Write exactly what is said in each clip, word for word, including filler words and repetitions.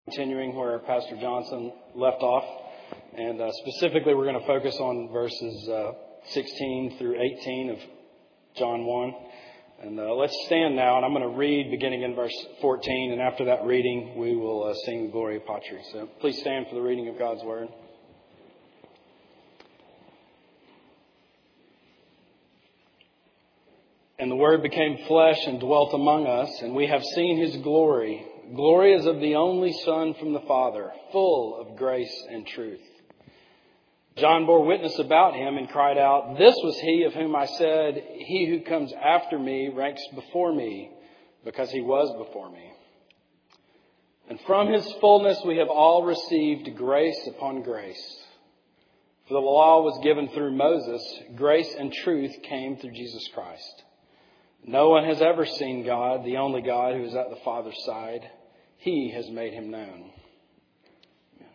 Continuing where Pastor Johnson left off, and uh, specifically we're going to focus on verses uh, sixteen through eighteen of John one. And uh, let's stand now, and I'm going to read beginning in verse fourteen, and after that reading we will uh, sing Gloria Patri. So please stand for the reading of God's Word. And the Word became flesh and dwelt among us, and we have seen His glory. Glory is of the only Son from the Father, full of grace and truth. John bore witness about Him and cried out, "This was He of whom I said, 'He who comes after me ranks before me, because He was before me.' And from His fullness we have all received grace upon grace. For the law was given through Moses, grace and truth came through Jesus Christ. No one has ever seen God, the only God who is at the Father's side. He has made Him known." Amen.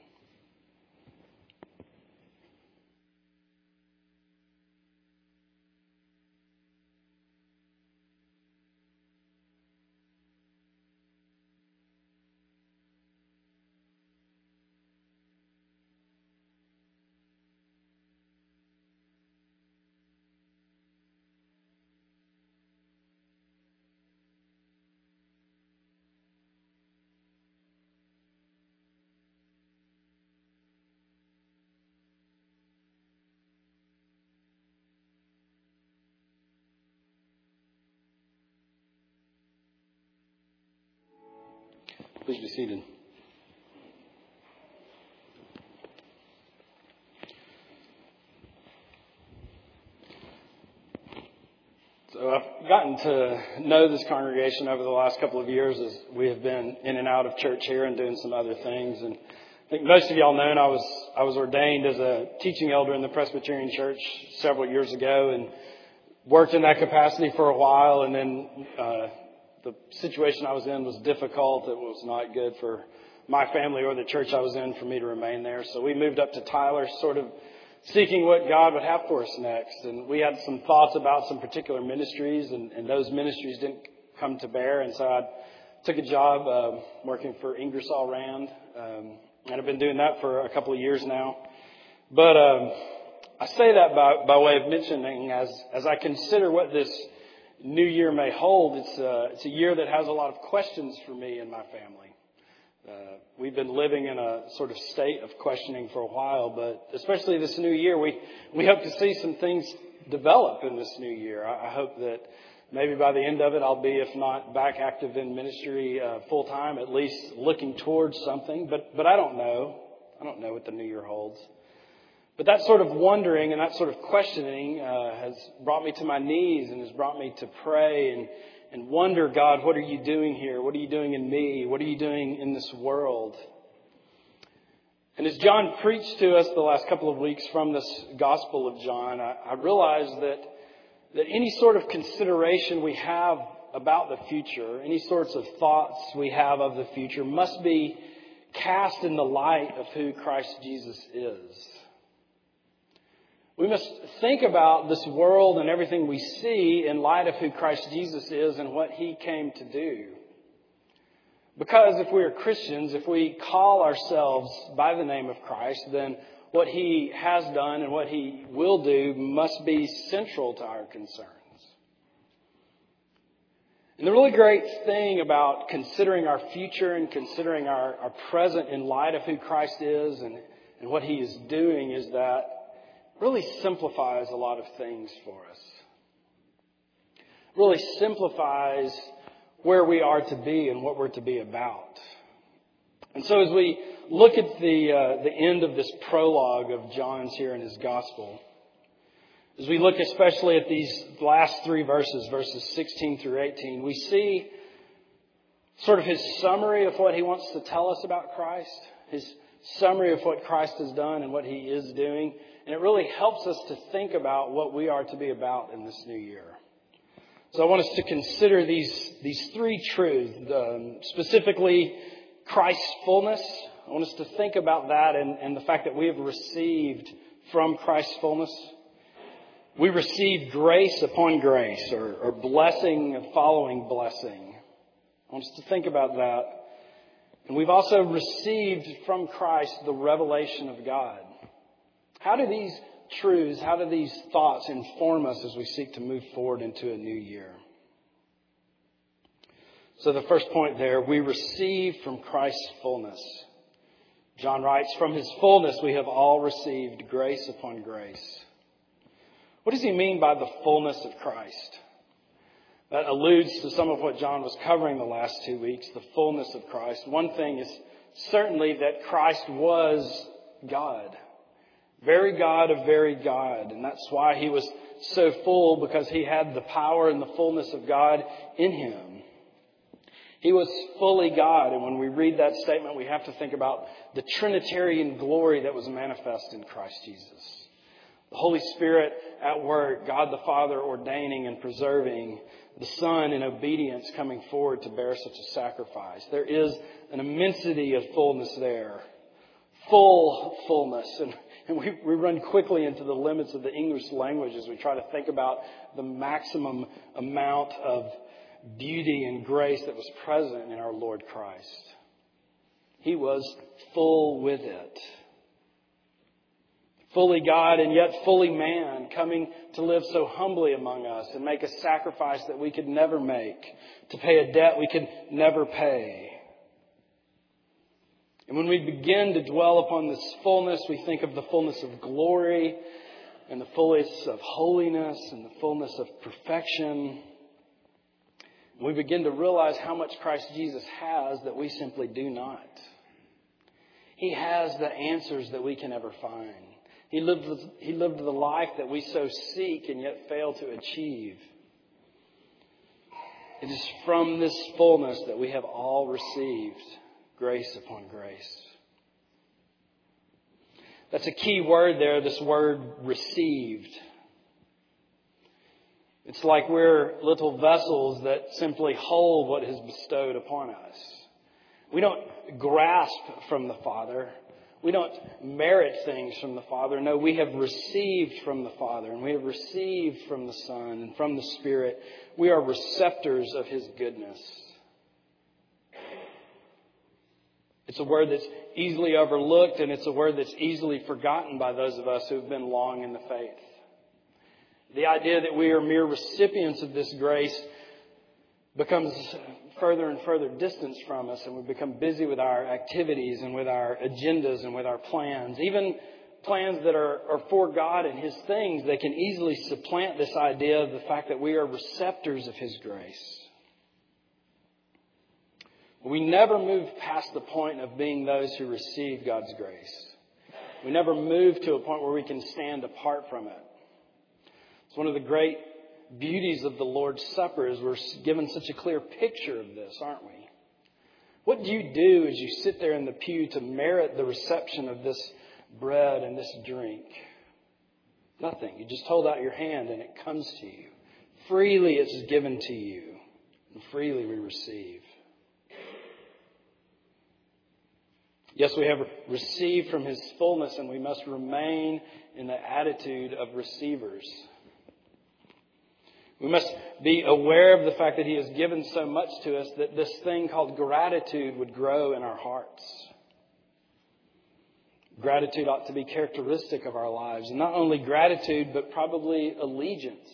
Please be seated. So I've gotten to know this congregation over the last couple of years as we have been in and out of church here and doing some other things. And I think most of y'all know I was I was ordained as a teaching elder in the Presbyterian Church several years ago and worked in that capacity for a while, and then uh the situation I was in was difficult. It was not good for my family or the church I was in for me to remain there. So we moved up to Tyler, sort of seeking what God would have for us next. And we had some thoughts about some particular ministries, and, and those ministries didn't come to bear. And so I took a job uh, working for Ingersoll Rand, um, and I've been doing that for a couple of years now. But um, I say that by, by way of mentioning, as as I consider what this New Year may hold, it's a, it's a year that has a lot of questions for me and my family. Uh, we've been living in a sort of state of questioning for a while, but especially this new year, we, we hope to see some things develop in this new year. I, I hope that maybe by the end of it, I'll be, if not back active in ministry uh, full time, at least looking towards something. But but I don't know. I don't know what the new year holds. But that sort of wondering and that sort of questioning uh, has brought me to my knees and has brought me to pray and, and wonder, God, what are you doing here? What are you doing in me? What are you doing in this world? And as John preached to us the last couple of weeks from this Gospel of John, I, I realized that, that any sort of consideration we have about the future, any sorts of thoughts we have of the future, must be cast in the light of who Christ Jesus is. We must think about this world and everything we see in light of who Christ Jesus is and what He came to do. Because if we are Christians, if we call ourselves by the name of Christ, then what He has done and what He will do must be central to our concerns. And the really great thing about considering our future and considering our, our present in light of who Christ is and, and what He is doing is that really simplifies a lot of things for us. Really simplifies where we are to be and what we're to be about. And so as we look at the uh, the end of this prologue of John's here in his gospel, as we look especially at these last three verses, verses sixteen through eighteen, we see sort of his summary of what he wants to tell us about Christ, his summary of what Christ has done and what He is doing. And it really helps us to think about what we are to be about in this new year. So I want us to consider these, these three truths, um, specifically Christ's fullness. I want us to think about that and, and the fact that we have received from Christ's fullness. We receive grace upon grace, or, or blessing following blessing. I want us to think about that. And we've also received from Christ the revelation of God. How do these truths, how do these thoughts inform us as we seek to move forward into a new year? So the first point there, we receive from Christ's fullness. John writes, from his fullness we have all received grace upon grace. What does he mean by the fullness of Christ? That alludes to some of what John was covering the last two weeks, the fullness of Christ. One thing is certainly that Christ was God. Very God of very God. And that's why he was so full, because he had the power and the fullness of God in him. He was fully God. And when we read that statement, we have to think about the Trinitarian glory that was manifest in Christ Jesus. The Holy Spirit at work, God the Father ordaining and preserving, the Son in obedience coming forward to bear such a sacrifice. There is an immensity of fullness there. Full fullness. And, and we, we run quickly into the limits of the English language as we try to think about the maximum amount of beauty and grace that was present in our Lord Christ. He was full with it. Fully God and yet fully man, coming to live so humbly among us and make a sacrifice that we could never make, to pay a debt we could never pay. And when we begin to dwell upon this fullness, we think of the fullness of glory and the fullness of holiness and the fullness of perfection. And we begin to realize how much Christ Jesus has that we simply do not. He has the answers that we can never find. He lived, he lived the life that we so seek and yet fail to achieve. It is from this fullness that we have all received grace upon grace. That's a key word there, this word received. It's like we're little vessels that simply hold what is bestowed upon us. We don't grasp from the Father. We don't merit things from the Father. No, we have received from the Father, and we have received from the Son and from the Spirit. We are receptors of His goodness. It's a word that's easily overlooked, and it's a word that's easily forgotten by those of us who have been long in the faith. The idea that we are mere recipients of this grace becomes further and further distanced from us, and we become busy with our activities and with our agendas and with our plans. Even plans that are, are for God and His things, they can easily supplant this idea of the fact that we are receptors of His grace. We never move past the point of being those who receive God's grace. We never move to a point where we can stand apart from it. It's one of the great beauties of the Lord's Supper is we're given such a clear picture of this, aren't we? What do you do as you sit there in the pew to merit the reception of this bread and this drink? Nothing. You just hold out your hand and it comes to you. Freely it's given to you, and freely we receive. Yes, we have received from His fullness, and we must remain in the attitude of receivers. We must be aware of the fact that He has given so much to us that this thing called gratitude would grow in our hearts. Gratitude ought to be characteristic of our lives. And not only gratitude, but probably allegiance.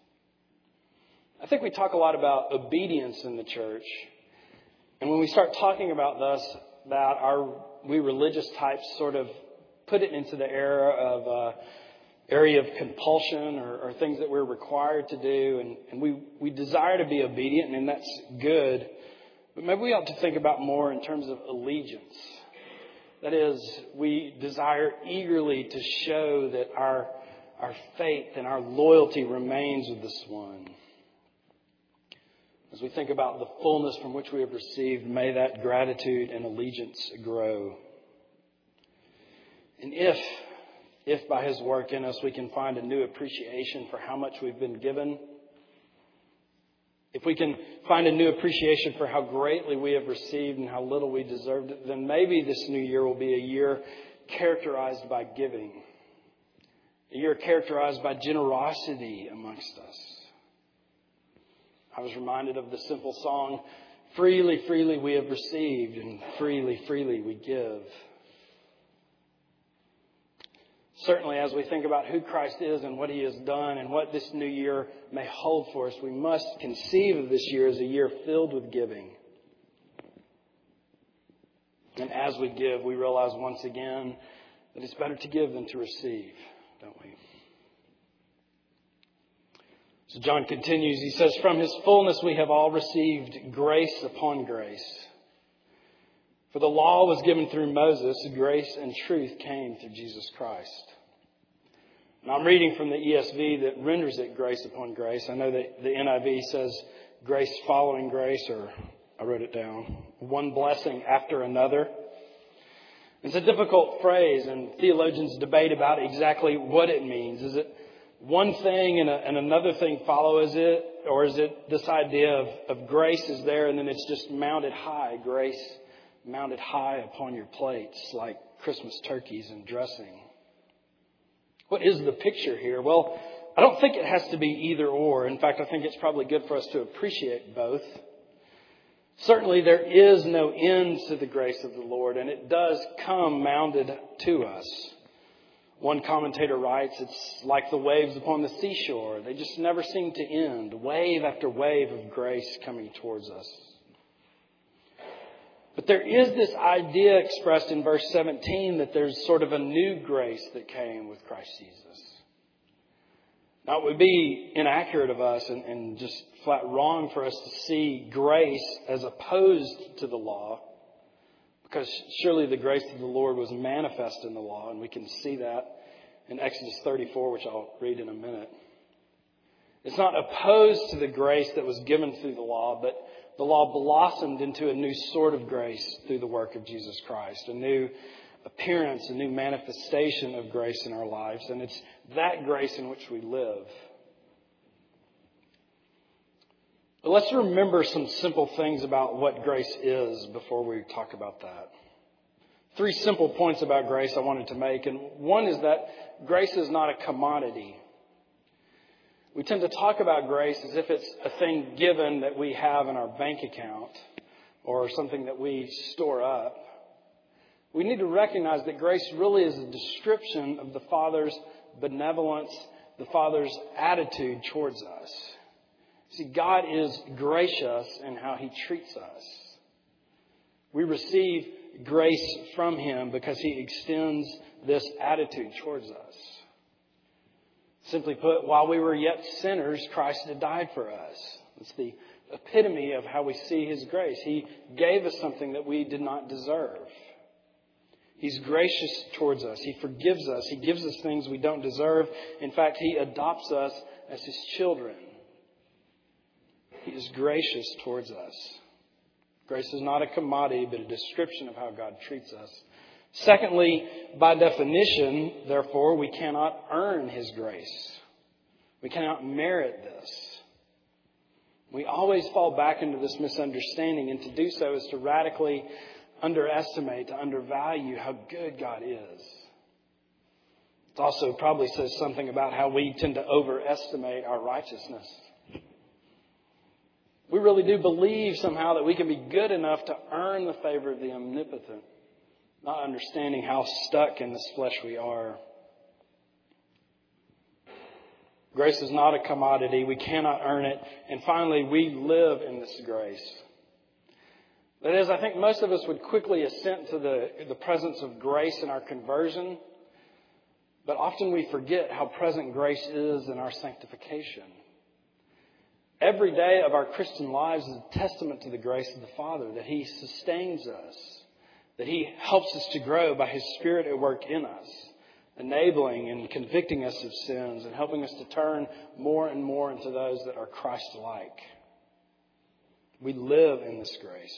I think we talk a lot about obedience in the church. And when we start talking about this, that our we religious types sort of put it into the era of uh, area of compulsion or, or things that we're required to do. And, and we, we desire to be obedient, and that's good. But maybe we ought to think about more in terms of allegiance. That is, we desire eagerly to show that our, our faith and our loyalty remains with this one. As we think about the fullness from which we have received, may that gratitude and allegiance grow. And if, if by His work in us we can find a new appreciation for how much we've been given, if we can find a new appreciation for how greatly we have received and how little we deserved it, then maybe this new year will be a year characterized by giving. A year characterized by generosity amongst us. I was reminded of the simple song, Freely, freely we have received, and freely, freely we give. Certainly, as we think about who Christ is and what He has done and what this new year may hold for us, we must conceive of this year as a year filled with giving. And as we give, we realize once again that it's better to give than to receive, don't we? So John continues, he says, "From His fullness we have all received grace upon grace. For the law was given through Moses, grace and truth came through Jesus Christ." Now I'm reading from the E S V that renders it grace upon grace. I know that the N I V says grace following grace, or I wrote it down, one blessing after another. It's a difficult phrase, and theologians debate about exactly what it means. Is it one thing and, a, and another thing follows it? Or is it this idea of, of grace is there and then it's just mounted high, grace mounted high upon your plates like Christmas turkeys and dressing? What is the picture here? Well, I don't think it has to be either or. In fact, I think it's probably good for us to appreciate both. Certainly there is no end to the grace of the Lord, and it does come mounted to us. One commentator writes, it's like the waves upon the seashore. They just never seem to end. Wave after wave of grace coming towards us. But there is this idea expressed in verse seventeen that there's sort of a new grace that came with Christ Jesus. Now, it would be inaccurate of us and, and just flat wrong for us to see grace as opposed to the law, because surely the grace of the Lord was manifest in the law, and we can see that in Exodus thirty-four, which I'll read in a minute. It's not opposed to the grace that was given through the law, but the law blossomed into a new sort of grace through the work of Jesus Christ, a new appearance, a new manifestation of grace in our lives, and it's that grace in which we live. But let's remember some simple things about what grace is before we talk about that. Three simple points about grace I wanted to make, and one is that grace is not a commodity. We tend to talk about grace as if it's a thing given that we have in our bank account or something that we store up. We need to recognize that grace really is a description of the Father's benevolence, the Father's attitude towards us. See, God is gracious in how He treats us. We receive grace from Him because He extends this attitude towards us. Simply put, while we were yet sinners, Christ had died for us. It's the epitome of how we see His grace. He gave us something that we did not deserve. He's gracious towards us. He forgives us. He gives us things we don't deserve. In fact, He adopts us as His children. He is gracious towards us. Grace is not a commodity, but a description of how God treats us. Secondly, by definition, therefore, we cannot earn His grace. We cannot merit this. We always fall back into this misunderstanding, and to do so is to radically underestimate, to undervalue how good God is. It also probably says something about how we tend to overestimate our righteousness. We really do believe somehow that we can be good enough to earn the favor of the omnipotent, not understanding how stuck in this flesh we are. Grace is not a commodity. We cannot earn it. And finally, we live in this grace. That is, I think most of us would quickly assent to the, the presence of grace in our conversion. But often we forget how present grace is in our sanctification. Every day of our Christian lives is a testament to the grace of the Father, that He sustains us, that He helps us to grow by His Spirit at work in us, enabling and convicting us of sins and helping us to turn more and more into those that are Christ-like. We live in this grace.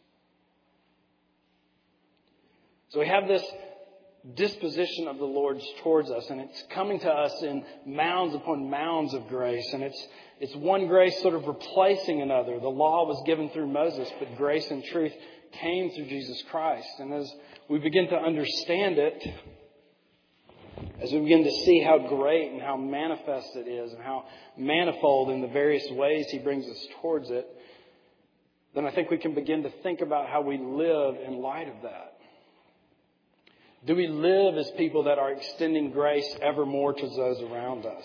So we have this disposition of the Lord's towards us, and it's coming to us in mounds upon mounds of grace, and it's it's one grace sort of replacing another. The law was given through Moses, but grace and truth came through Jesus Christ. And as we begin to understand it, as we begin to see how great and how manifest it is and how manifold in the various ways He brings us towards it, then I think we can begin to think about how we live in light of that. Do we live as people that are extending grace ever more to those around us?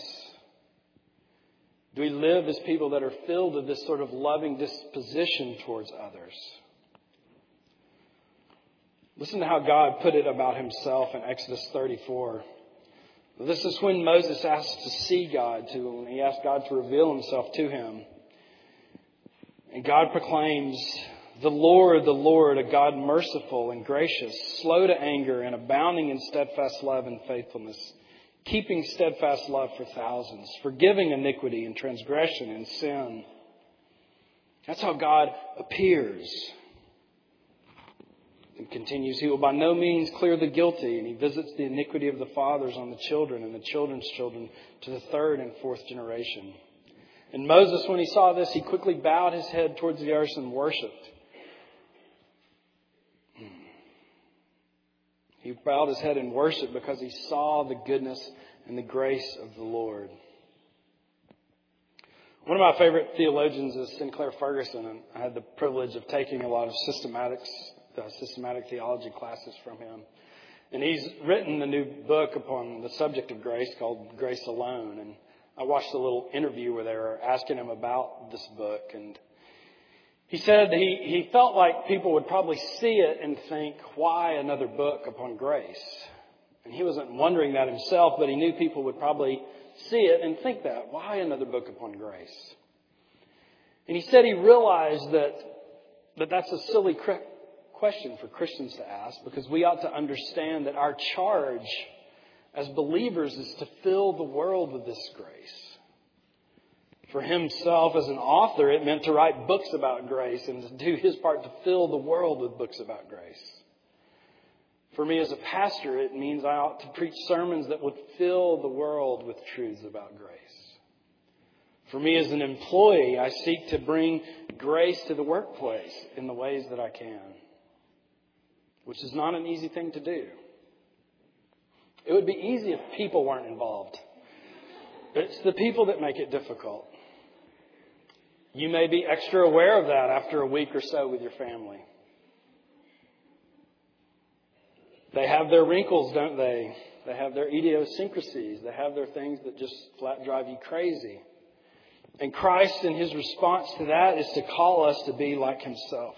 Do we live as people that are filled with this sort of loving disposition towards others? Listen to how God put it about himself in Exodus thirty-four. This is when Moses asked to see God, to when he asked God to reveal himself to him. And God proclaims, "The Lord, the Lord, a God merciful and gracious, slow to anger and abounding in steadfast love and faithfulness, keeping steadfast love for thousands, forgiving iniquity and transgression and sin." That's how God appears. It continues, "He will by no means clear the guilty, and he visits the iniquity of the fathers on the children and the children's children to the third and fourth generation." And Moses, when he saw this, he quickly bowed his head towards the earth and worshipped. He bowed his head in worship because he saw the goodness and the grace of the Lord. One of my favorite theologians is Sinclair Ferguson, and I had the privilege of taking a lot of systematics, uh, systematic theology classes from him. And he's written a new book upon the subject of grace called Grace Alone. And I watched a little interview where they were asking him about this book, and he said he, he felt like people would probably see it and think, why another book upon grace? And he wasn't wondering that himself, but he knew people would probably see it and think that. Why another book upon grace? And he said he realized that, that that's a silly question for Christians to ask, because we ought to understand that our charge as believers is to fill the world with this grace. For himself as an author, it meant to write books about grace and to do his part to fill the world with books about grace. For me as a pastor, it means I ought to preach sermons that would fill the world with truths about grace. For me as an employee, I seek to bring grace to the workplace in the ways that I can, which is not an easy thing to do. It would be easy if people weren't involved. But it's the people that make it difficult. You may be extra aware of that after a week or so with your family. They have their wrinkles, don't they? They have their idiosyncrasies. They have their things that just flat drive you crazy. And Christ, in his response to that, is to call us to be like himself.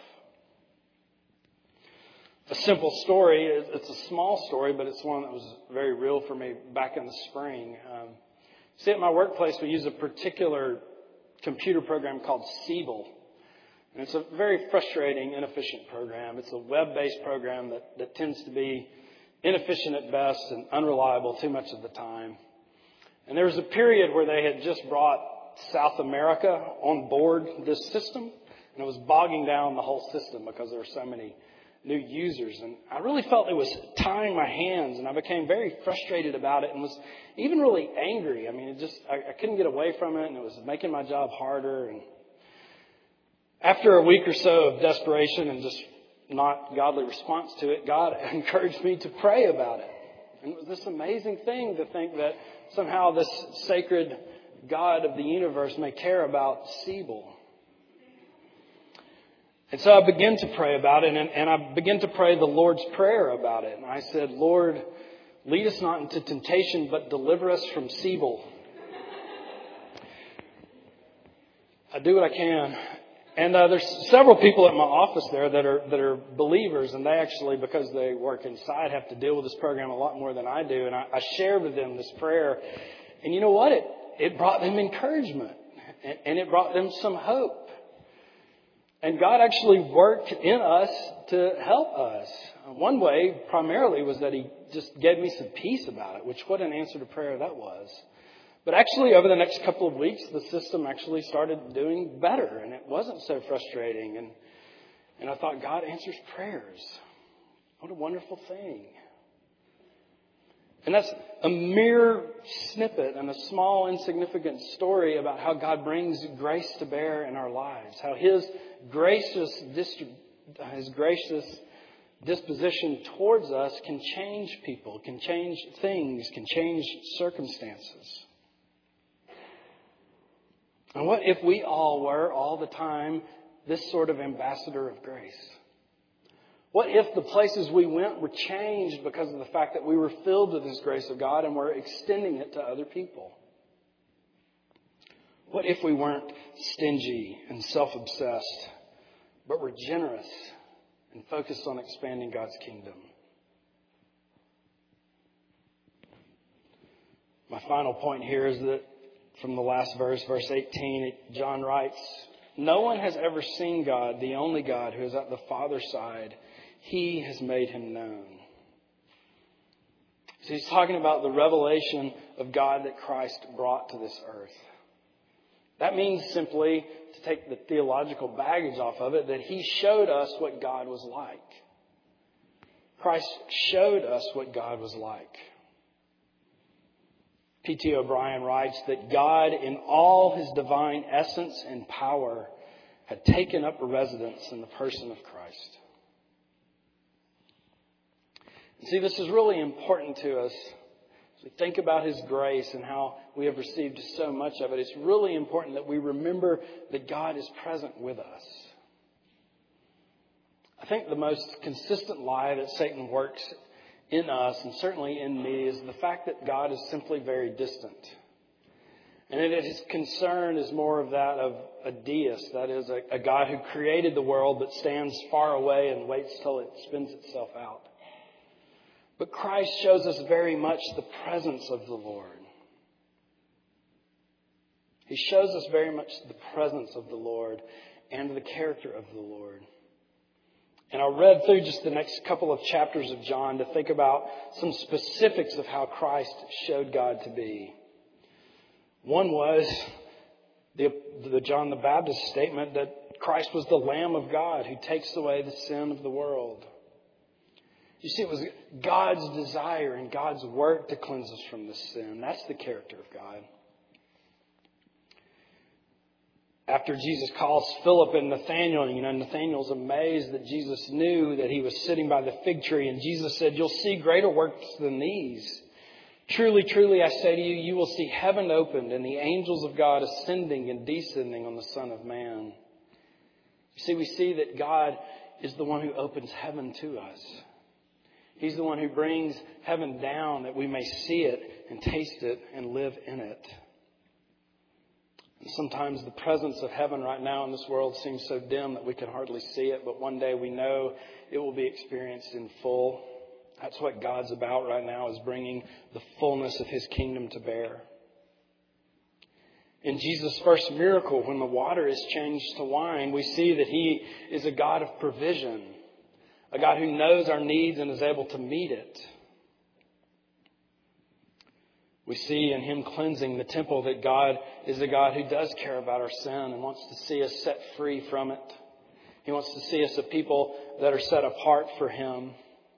A simple story. It's a small story, but it's one that was very real for me back in the spring. Um, see, at my workplace, we use a particular computer program called Siebel. And it's a very frustrating, inefficient program. It's a web-based program that, that tends to be inefficient at best and unreliable too much of the time. And there was a period where they had just brought South America on board this system, and it was bogging down the whole system because there were so many new users. And I really felt it was tying my hands, and I became very frustrated about it and was even really angry. I mean, it just I, I couldn't get away from it, and it was making my job harder. And after a week or so of desperation and just not godly response to it, God encouraged me to pray about it. And it was this amazing thing to think that somehow this sacred God of the universe may care about Siebel. And so I began to pray about it, and, and I began to pray the Lord's Prayer about it. And I said, Lord, lead us not into temptation, but deliver us from Siebel. I do what I can. And uh, there's several people at my office there that are that are believers, and they actually, because they work inside, have to deal with this program a lot more than I do. And I, I shared with them this prayer. And you know what? It, it brought them encouragement, and, and it brought them some hope. And God actually worked in us to help us. One way, primarily, was that he just gave me some peace about it, which what an answer to prayer that was. But actually, over the next couple of weeks, the system actually started doing better, and it wasn't so frustrating. And, and I thought, God answers prayers. What a wonderful thing. And that's a mere snippet and a small, insignificant story about how God brings grace to bear in our lives. How His gracious, His gracious disposition towards us can change people, can change things, can change circumstances. And what if we all were all the time this sort of ambassador of grace? What if the places we went were changed because of the fact that we were filled with this grace of God and were extending it to other people? What if we weren't stingy and self-obsessed, but were generous and focused on expanding God's kingdom? My final point here is that from the last verse, verse eighteen, John writes, "No one has ever seen God, the only God who is at the Father's side. He has made him known." So he's talking about the revelation of God that Christ brought to this earth. That means simply, to take the theological baggage off of it, that he showed us what God was like. Christ showed us what God was like. P T O'Brien writes that God, in all his divine essence and power, had taken up residence in the person of Christ. And see, this is really important to us. As we think about his grace and how we have received so much of it, it's really important that we remember that God is present with us. I think the most consistent lie that Satan works in us, and certainly in me, is the fact that God is simply very distant. And that his concern is more of that of a deist, that is, a, a God who created the world but stands far away and waits till it spins itself out. But Christ shows us very much the presence of the Lord. He shows us very much the presence of the Lord and the character of the Lord. And I read through just the next couple of chapters of John to think about some specifics of how Christ showed God to be. One was the, the John the Baptist statement that Christ was the Lamb of God who takes away the sin of the world. You see, it was God's desire and God's work to cleanse us from this sin. That's the character of God. After Jesus calls Philip and Nathanael, you know, Nathanael's amazed that Jesus knew that he was sitting by the fig tree. And Jesus said, "You'll see greater works than these. Truly, truly, I say to you, you will see heaven opened and the angels of God ascending and descending on the Son of Man." You see, we see that God is the one who opens heaven to us. He's the one who brings heaven down that we may see it and taste it and live in it. And sometimes the presence of heaven right now in this world seems so dim that we can hardly see it. But one day we know it will be experienced in full. That's what God's about right now, is bringing the fullness of his kingdom to bear. In Jesus' first miracle, when the water is changed to wine, we see that he is a God of provision, a God who knows our needs and is able to meet it. We see in him cleansing the temple that God is a God who does care about our sin and wants to see us set free from it. He wants to see us a people that are set apart for him.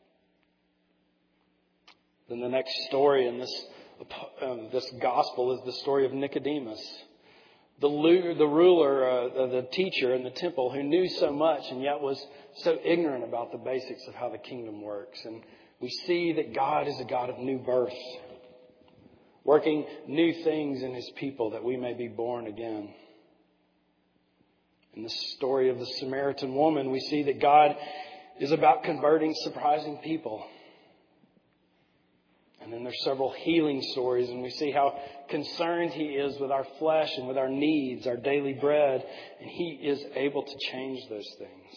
Then the next story in this um, this gospel is the story of Nicodemus, the, the ruler, uh, the teacher in the temple who knew so much and yet was so ignorant about the basics of how the kingdom works. And we see that God is a God of new birth, working new things in his people that we may be born again. In the story of the Samaritan woman, we see that God is about converting surprising people. And then there's several healing stories, and we see how concerned he is with our flesh and with our needs, our daily bread, and he is able to change those things.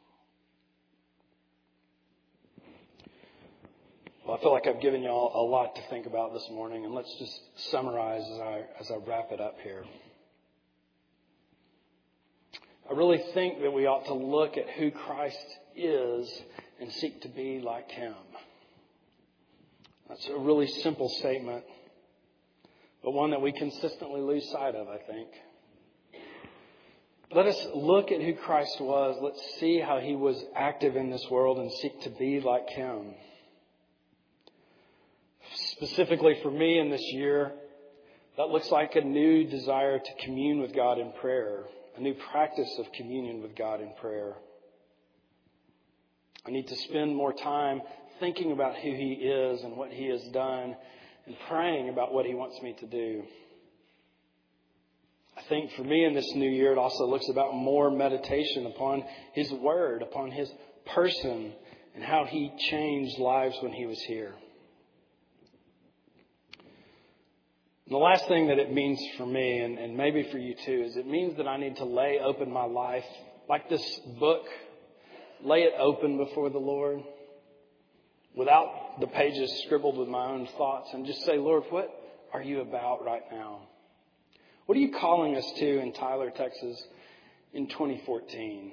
Well, I feel like I've given you all a lot to think about this morning, and let's just summarize as I, as I wrap it up here. I really think that we ought to look at who Christ is and seek to be like him. That's a really simple statement, but one that we consistently lose sight of, I think. Let us look at who Christ was. Let's see how he was active in this world and seek to be like him. Specifically for me in this year, that looks like a new desire to commune with God in prayer, a new practice of communion with God in prayer. I need to spend more time thinking about who he is and what he has done and praying about what he wants me to do. I think for me in this new year, it also looks about more meditation upon His Word, upon His person, and how He changed lives when He was here. And the last thing that it means for me, and, and maybe for you too, is it means that I need to lay open my life, like this book, lay it open before the Lord, without the pages scribbled with my own thoughts, and just say, Lord, what are you about right now? What are you calling us to in Tyler, Texas in twenty fourteen?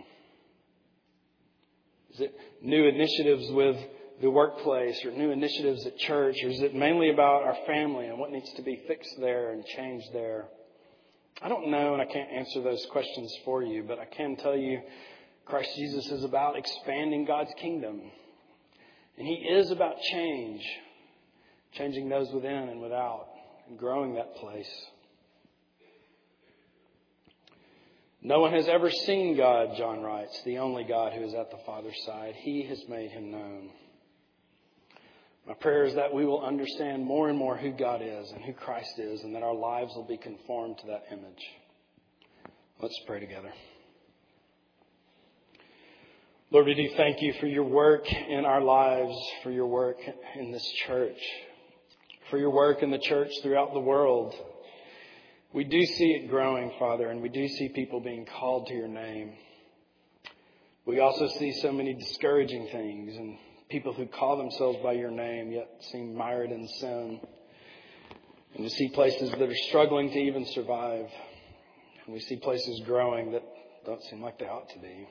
Is it new initiatives with the workplace or new initiatives at church? Or is it mainly about our family and what needs to be fixed there and changed there? I don't know, and I can't answer those questions for you, but I can tell you Christ Jesus is about expanding God's kingdom. And He is about change, changing those within and without, and growing that place. No one has ever seen God, John writes, the only God who is at the Father's side. He has made Him known. My prayer is that we will understand more and more who God is and who Christ is, and that our lives will be conformed to that image. Let's pray together. Lord, we do thank You for Your work in our lives, for Your work in this church, for Your work in the church throughout the world. We do see it growing, Father, and we do see people being called to Your name. We also see so many discouraging things and people who call themselves by Your name yet seem mired in sin. And we see places that are struggling to even survive. And we see places growing that don't seem like they ought to be.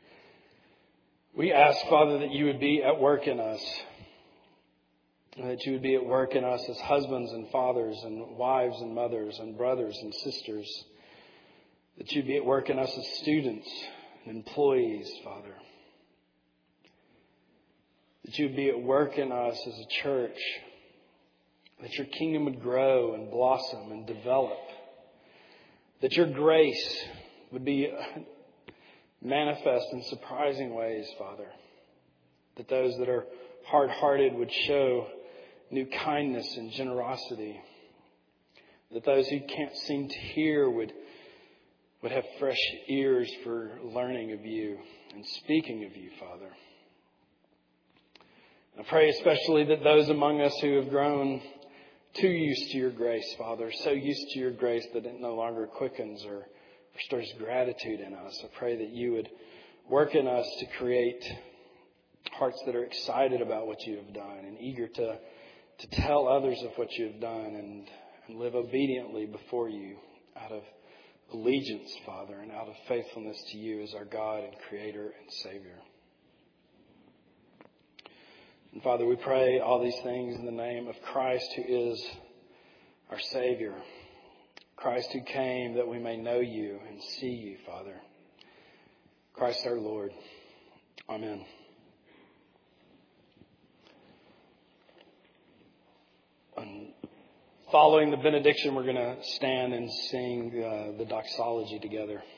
We ask, Father, that You would be at work in us. And that You would be at work in us as husbands and fathers and wives and mothers and brothers and sisters. That You'd be at work in us as students and employees, Father. That You would be at work in us as a church. That Your kingdom would grow and blossom and develop. That Your grace would be manifest in surprising ways, Father. That those that are hard-hearted would show new kindness and generosity. That those who can't seem to hear would, would have fresh ears for learning of You and speaking of You, Father. I pray especially that those among us who have grown too used to Your grace, Father, so used to Your grace that it no longer quickens or, or stirs gratitude in us. I pray that You would work in us to create hearts that are excited about what You have done and eager to, to tell others of what You have done and, and live obediently before You out of allegiance, Father, and out of faithfulness to You as our God and Creator and Savior. And Father, we pray all these things in the name of Christ, who is our Savior. Christ who came that we may know You and see You, Father. Christ our Lord. Amen. And following the benediction, we're going to stand and sing uh, the doxology together.